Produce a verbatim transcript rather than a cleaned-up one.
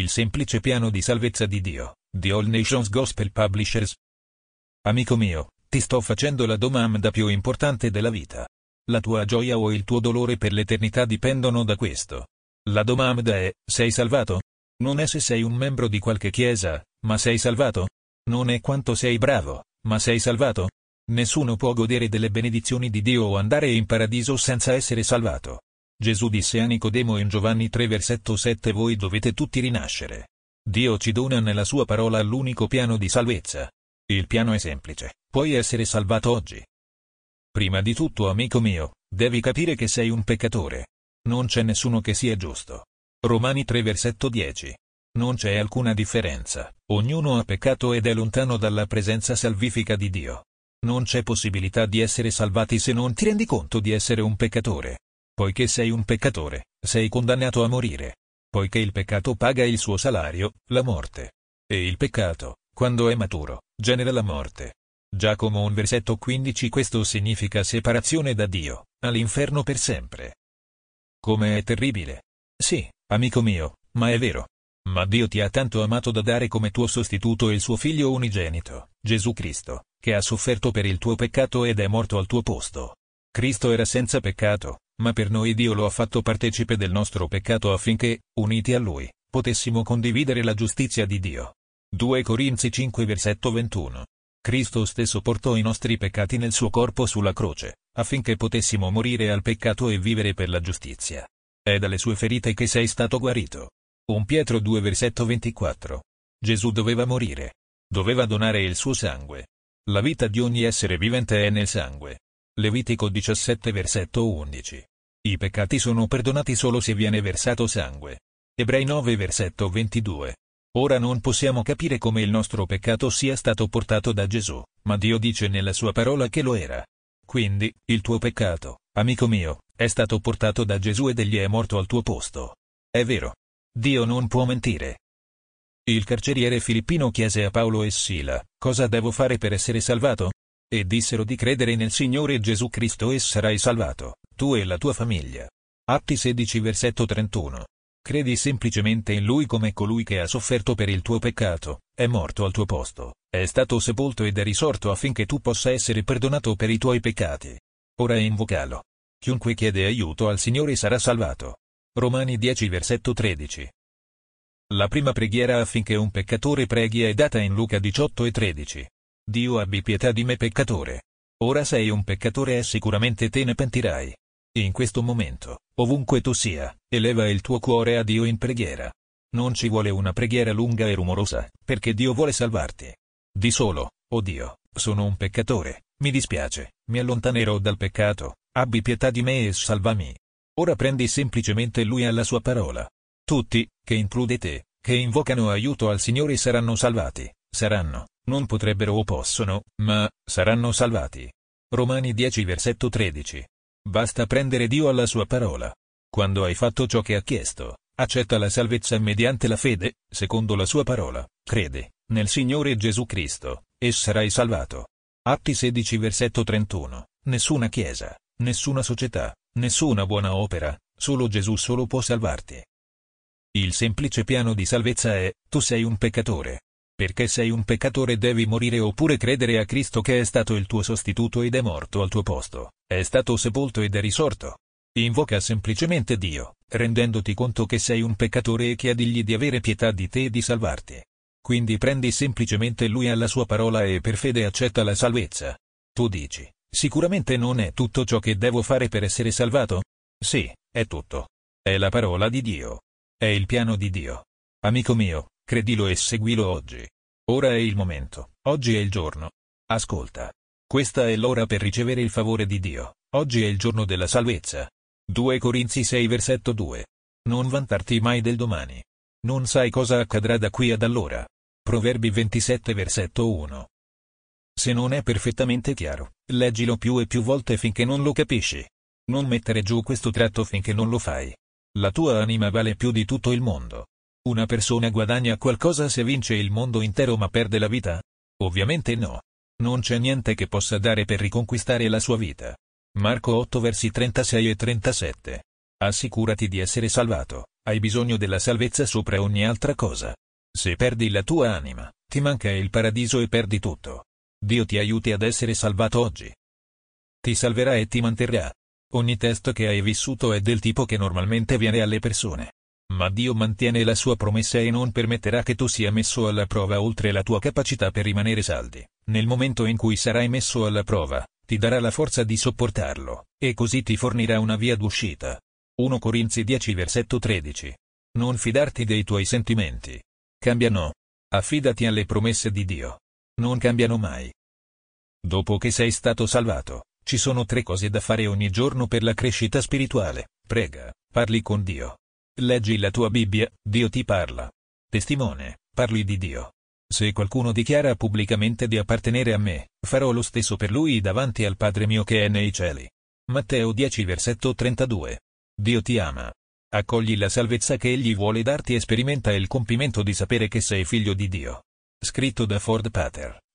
Il semplice piano di salvezza di Dio, di All Nations Gospel Publishers. Amico mio, ti sto facendo la domanda più importante della vita. La tua gioia o il tuo dolore per l'eternità dipendono da questo. La domanda è, sei salvato? Non è se sei un membro di qualche chiesa, ma sei salvato? Non è quanto sei bravo, ma sei salvato? Nessuno può godere delle benedizioni di Dio o andare in paradiso senza essere salvato. Gesù disse a Nicodemo in Giovanni tre versetto sette: voi dovete tutti rinascere. Dio ci dona nella sua parola l'unico piano di salvezza. Il piano è semplice, puoi essere salvato oggi. Prima di tutto, amico mio, devi capire che sei un peccatore. Non c'è nessuno che sia giusto. Romani tre versetto dieci. Non c'è alcuna differenza, ognuno ha peccato ed è lontano dalla presenza salvifica di Dio. Non c'è possibilità di essere salvati se non ti rendi conto di essere un peccatore. Poiché sei un peccatore, sei condannato a morire. Poiché il peccato paga il suo salario, la morte. E il peccato, quando è maturo, genera la morte. Giacomo un versetto quindici. Questo significa separazione da Dio, all'inferno per sempre. Come è terribile. Sì, amico mio, ma è vero. Ma Dio ti ha tanto amato da dare come tuo sostituto il suo figlio unigenito, Gesù Cristo, che ha sofferto per il tuo peccato ed è morto al tuo posto. Cristo era senza peccato, ma per noi Dio lo ha fatto partecipe del nostro peccato affinché, uniti a Lui, potessimo condividere la giustizia di Dio. due Corinzi cinque versetto ventuno. Cristo stesso portò i nostri peccati nel suo corpo sulla croce, affinché potessimo morire al peccato e vivere per la giustizia. È dalle sue ferite che sei stato guarito. primo Pietro due versetto ventiquattro. Gesù doveva morire. Doveva donare il suo sangue. La vita di ogni essere vivente è nel sangue. Levitico diciassette versetto undici. I peccati sono perdonati solo se viene versato sangue. Ebrei nove versetto ventidue. Ora non possiamo capire come il nostro peccato sia stato portato da Gesù, ma Dio dice nella sua parola che lo era. Quindi, il tuo peccato, amico mio, è stato portato da Gesù ed egli è morto al tuo posto. È vero. Dio non può mentire. Il carceriere filippino chiese a Paolo e Sila: cosa devo fare per essere salvato? E dissero di credere nel Signore Gesù Cristo e sarai salvato, tu e la tua famiglia. Atti sedici versetto trentuno. Credi semplicemente in Lui come colui che ha sofferto per il tuo peccato, è morto al tuo posto, è stato sepolto ed è risorto affinché tu possa essere perdonato per i tuoi peccati. Ora invocalo. Chiunque chiede aiuto al Signore sarà salvato. Romani dieci versetto tredici. La prima preghiera affinché un peccatore preghi è data in Luca diciotto e tredici. Dio abbi pietà di me peccatore. Ora sei un peccatore e sicuramente te ne pentirai. In questo momento, ovunque tu sia, eleva il tuo cuore a Dio in preghiera. Non ci vuole una preghiera lunga e rumorosa, perché Dio vuole salvarti. Di solo: oh Dio, sono un peccatore, mi dispiace, mi allontanerò dal peccato, abbi pietà di me e salvami. Ora prendi semplicemente Lui alla sua parola. Tutti, che include te, che invocano aiuto al Signore saranno salvati, saranno, non potrebbero o possono, ma, saranno salvati. Romani dieci versetto tredici. Basta prendere Dio alla sua parola. Quando hai fatto ciò che ha chiesto, accetta la salvezza mediante la fede, secondo la sua parola, crede nel Signore Gesù Cristo, e sarai salvato. Atti sedici versetto trentuno. Nessuna chiesa, nessuna società, nessuna buona opera, solo Gesù solo può salvarti. Il semplice piano di salvezza è: tu sei un peccatore. Perché sei un peccatore devi morire oppure credere a Cristo che è stato il tuo sostituto ed è morto al tuo posto, è stato sepolto ed è risorto. Invoca semplicemente Dio, rendendoti conto che sei un peccatore e chiedigli di avere pietà di te e di salvarti. Quindi prendi semplicemente Lui alla sua parola e per fede accetta la salvezza. Tu dici: sicuramente non è tutto ciò che devo fare per essere salvato? Sì, è tutto. È la parola di Dio. È il piano di Dio. Amico mio, credilo e seguilo oggi. Ora è il momento, oggi è il giorno. Ascolta. Questa è l'ora per ricevere il favore di Dio, oggi è il giorno della salvezza. due Corinzi sei versetto due. Non vantarti mai del domani. Non sai cosa accadrà da qui ad allora. Proverbi ventisette versetto uno. Se non è perfettamente chiaro, leggilo più e più volte finché non lo capisci. Non mettere giù questo tratto finché non lo fai. La tua anima vale più di tutto il mondo. Una persona guadagna qualcosa se vince il mondo intero ma perde la vita? Ovviamente no. Non c'è niente che possa dare per riconquistare la sua vita. Marco otto versi trentasei e trentasette. Assicurati di essere salvato, Hai bisogno della salvezza sopra ogni altra cosa. Se perdi la tua anima, ti manca il paradiso e perdi tutto. Dio ti aiuti ad essere salvato oggi. Ti salverà e ti manterrà. Ogni test che hai vissuto è del tipo che normalmente viene alle persone. Ma Dio mantiene la sua promessa e non permetterà che tu sia messo alla prova oltre la tua capacità per rimanere saldi. Nel momento in cui sarai messo alla prova, ti darà la forza di sopportarlo, e così ti fornirà una via d'uscita. primo Corinzi dieci versetto tredici. Non fidarti dei tuoi sentimenti. Cambiano. Affidati alle promesse di Dio. Non cambiano mai. Dopo che sei stato salvato, ci sono tre cose da fare ogni giorno per la crescita spirituale. Prega, parli con Dio. Leggi la tua Bibbia, Dio ti parla. Testimone, parli di Dio. Se qualcuno dichiara pubblicamente di appartenere a me, farò lo stesso per lui davanti al Padre mio che è nei cieli. Matteo dieci versetto trentadue. Dio ti ama. Accogli la salvezza che Egli vuole darti e sperimenta il compimento di sapere che sei figlio di Dio. Scritto da Ford Pater.